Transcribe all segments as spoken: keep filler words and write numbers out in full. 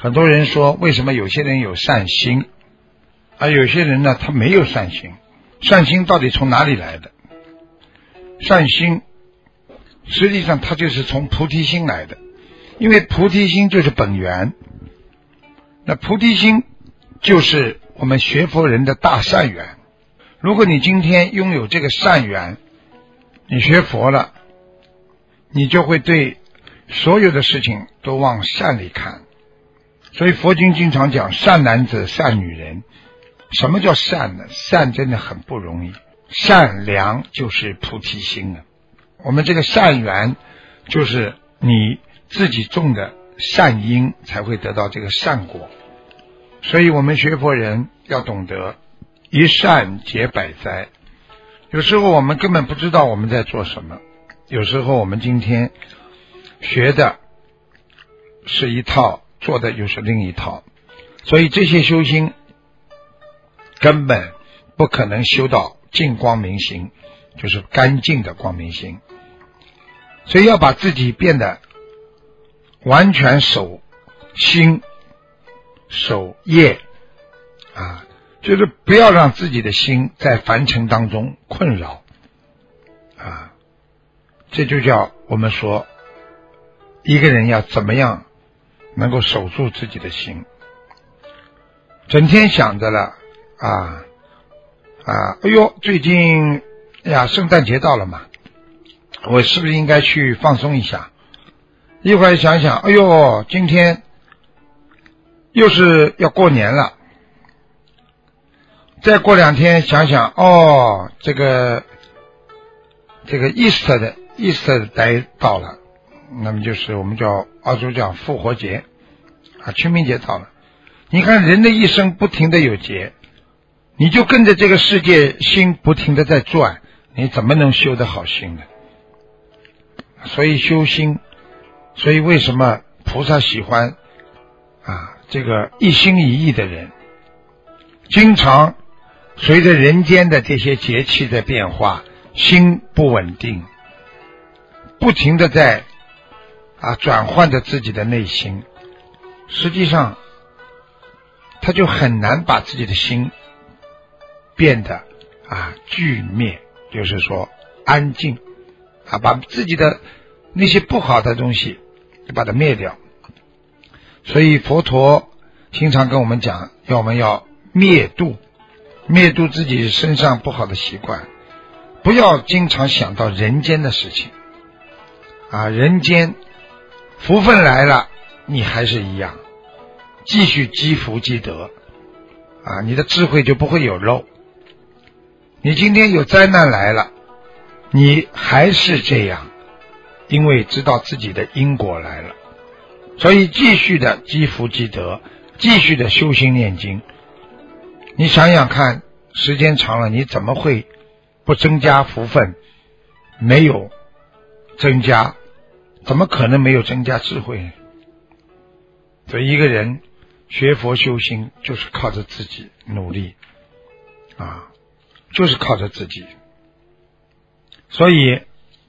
很多人说为什么有些人有善心，而有些人呢他没有善心？善心到底从哪里来的？善心实际上它就是从菩提心来的，因为菩提心就是本源，那菩提心就是我们学佛人的大善缘。如果你今天拥有这个善缘，你学佛了，你就会对所有的事情都往善里看。所以佛经经常讲善男子善女人。什么叫善呢？善真的很不容易，善良就是菩提心啊。我们这个善缘就是你自己种的善因才会得到这个善果。所以我们学佛人要懂得一善解百灾。有时候我们根本不知道我们在做什么，有时候我们今天学的是一套，做的又是另一套。所以这些修心根本不可能修到净光明心，就是干净的光明心。所以要把自己变得完全守心守业啊，就是不要让自己的心在凡尘当中困扰啊。这就叫我们说一个人要怎么样能够守住自己的心。整天想着了啊啊！哎呦，最近呀，圣诞节到了嘛，我是不是应该去放松一下？一会儿想想，哎呦，今天又是要过年了。再过两天想想，哦，这个这个 Easter 的 Easter 的day到了，那么就是我们叫澳洲讲复活节啊，清明节到了。你看人的一生不停的有节。你就跟着这个世界心不停的在转，你怎么能修得好心呢？所以修心，所以为什么菩萨喜欢啊这个一心一意的人？经常随着人间的这些节气的变化，心不稳定，不停的在啊转换着自己的内心，实际上他就很难把自己的心变得啊俱灭，就是说安静啊，把自己的那些不好的东西把它灭掉。所以佛陀经常跟我们讲，要我们要灭度，灭度自己身上不好的习惯，不要经常想到人间的事情啊，人间福分来了，你还是一样，继续积福积德啊，你的智慧就不会有漏。你今天有灾难来了，你还是这样，因为知道自己的因果来了，所以继续的积福积德，继续的修心念经。你想想看，时间长了，你怎么会不增加福分？没有增加，怎么可能没有增加智慧呢？所以一个人学佛修心，就是靠着自己努力啊。就是靠着自己。所以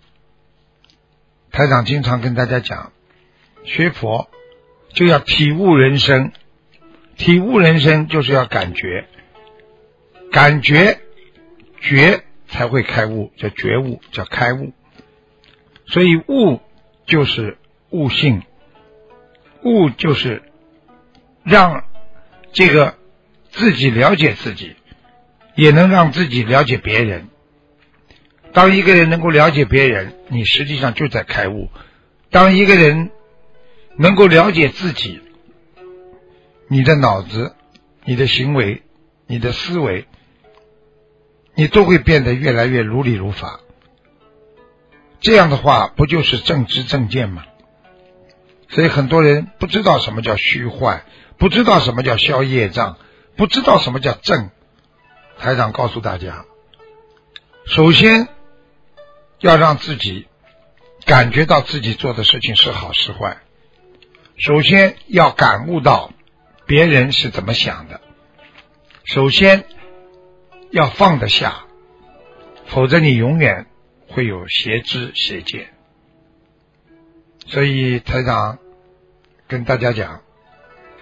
台长经常跟大家讲，学佛就要体悟人生，体悟人生就是要感觉，感觉觉才会开悟，叫觉悟，叫开悟。所以悟就是悟性，悟就是让这个自己了解自己，也能让自己了解别人。当一个人能够了解别人，你实际上就在开悟。当一个人能够了解自己，你的脑子、你的行为、你的思维，你都会变得越来越如理如法。这样的话，不就是正知正见吗？所以很多人不知道什么叫虚幻，不知道什么叫消业障，不知道什么叫正。台长告诉大家，首先要让自己感觉到自己做的事情是好是坏，首先要感悟到别人是怎么想的，首先要放得下，否则你永远会有邪知邪见。所以台长跟大家讲，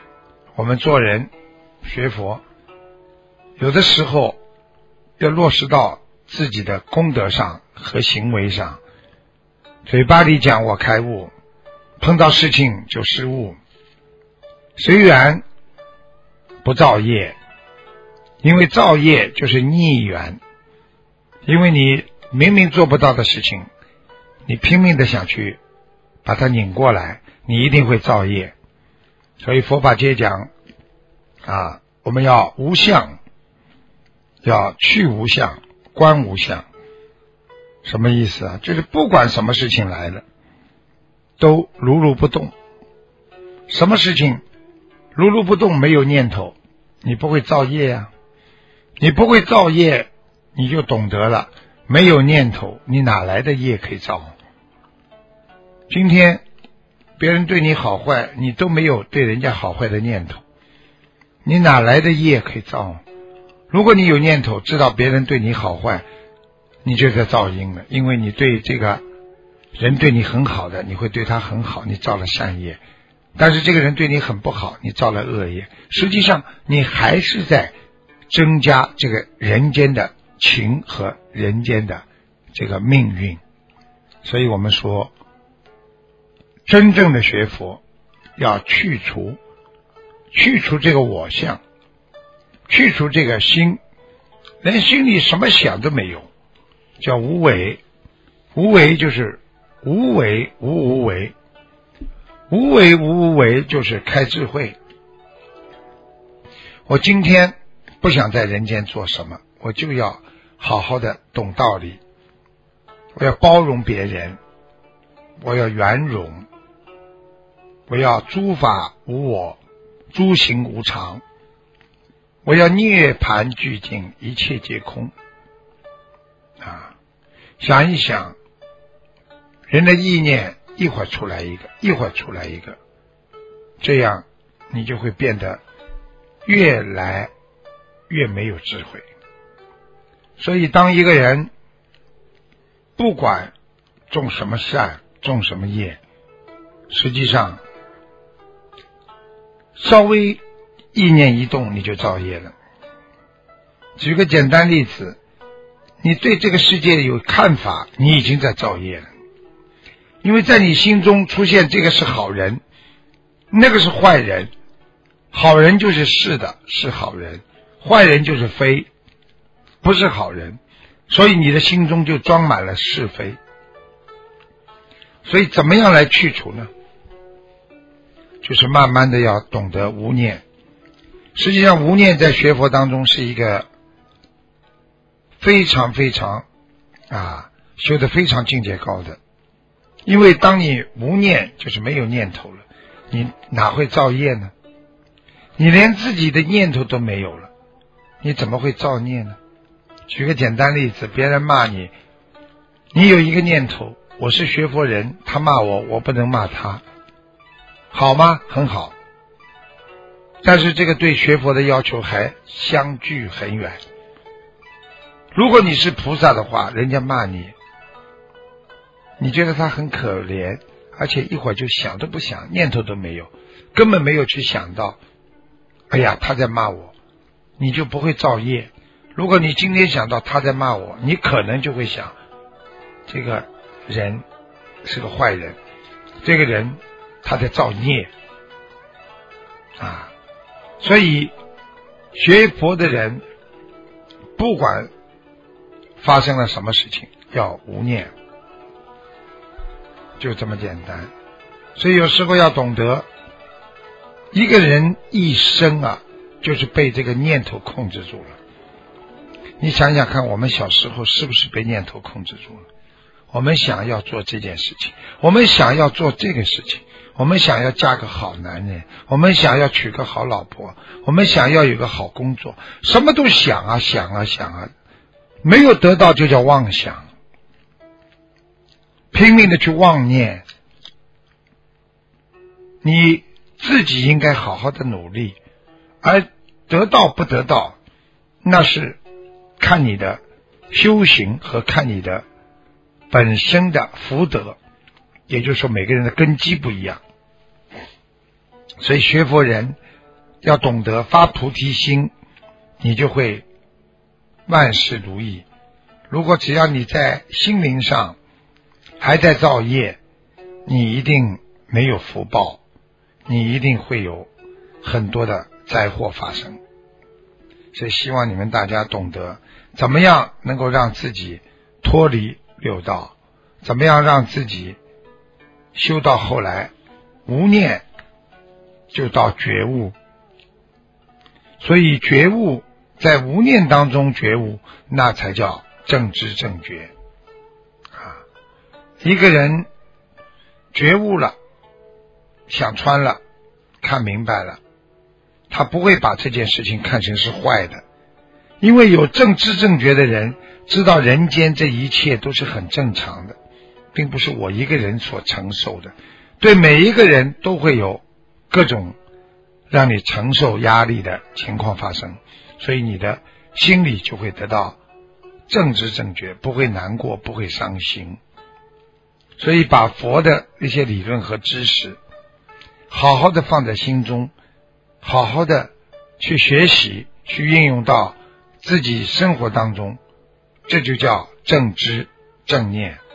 我们做人学佛，有的时候要落实到自己的功德上和行为上。嘴巴里讲我开悟，碰到事情就失误，虽然不造业，因为造业就是逆缘，因为你明明做不到的事情，你拼命的想去把它拧过来，你一定会造业。所以佛法界讲啊，我们要无相，要去无相，观无相。什么意思啊？就是不管什么事情来了，都如如不动。什么事情如如不动，没有念头，你不会造业啊。你不会造业，你就懂得了，没有念头，你哪来的业可以造？今天别人对你好坏，你都没有对人家好坏的念头，你哪来的业可以造？如果你有念头，知道别人对你好坏，你就在造因了。因为你对这个人对你很好的，你会对他很好，你造了善业。但是这个人对你很不好，你造了恶业，实际上你还是在增加这个人间的情和人间的这个命运。所以我们说，真正的学佛要去除去除这个我相，去除这个心，连心里什么想都没有，叫无为。无为就是无为无无为，无为无无为就是开智慧。我今天不想在人间做什么，我就要好好的懂道理，我要包容别人，我要圆融，我要诸法无我，诸行无常，我要涅槃俱净，一切皆空啊！想一想，人的意念一会儿出来一个，一会儿出来一个，这样你就会变得越来越没有智慧。所以当一个人不管种什么善，种什么业，实际上稍微意念一动你就造业了。举个简单例子，你对这个世界有看法，你已经在造业了。因为在你心中出现这个是好人，那个是坏人，好人就是是的，是好人，坏人就是非，不是好人，所以你的心中就装满了是非。所以怎么样来去除呢？就是慢慢的要懂得无念。实际上无念在学佛当中是一个非常非常啊修得非常境界高的。因为当你无念，就是没有念头了，你哪会造业呢？你连自己的念头都没有了，你怎么会造孽呢？举个简单例子，别人骂你，你有一个念头，我是学佛人，他骂我，我不能骂他，好吗？很好。但是这个对学佛的要求还相距很远。如果你是菩萨的话，人家骂你，你觉得他很可怜，而且一会儿就想都不想，念头都没有，根本没有去想到，哎呀他在骂我，你就不会造业。如果你今天想到他在骂我，你可能就会想，这个人是个坏人，这个人他在造孽啊。所以学佛的人不管发生了什么事情，要无念，就这么简单。所以有时候要懂得，一个人一生啊，就是被这个念头控制住了。你想想看，我们小时候是不是被念头控制住了？我们想要做这件事情，我们想要做这个事情，我们想要嫁个好男人，我们想要娶个好老婆，我们想要有个好工作，什么都想啊想啊想啊，没有得到就叫妄想，拼命的去妄念。你自己应该好好的努力，而得到不得到，那是看你的修行和看你的本身的福德，也就是说每个人的根基不一样。所以学佛人要懂得发菩提心，你就会万事如意。如果只要你在心灵上还在造业，你一定没有福报，你一定会有很多的灾祸发生。所以希望你们大家懂得怎么样能够让自己脱离六道，怎么样让自己修到后来无念就到觉悟。所以觉悟，在无念当中觉悟，那才叫正知正觉啊！一个人觉悟了，想穿了，看明白了，他不会把这件事情看成是坏的，因为有正知正觉的人知道人间这一切都是很正常的，并不是我一个人所承受的，对每一个人都会有各种让你承受压力的情况发生，所以你的心里就会得到正知正觉，不会难过，不会伤心。所以把佛的一些理论和知识好好的放在心中，好好的去学习，去运用到自己生活当中，这就叫正知正念。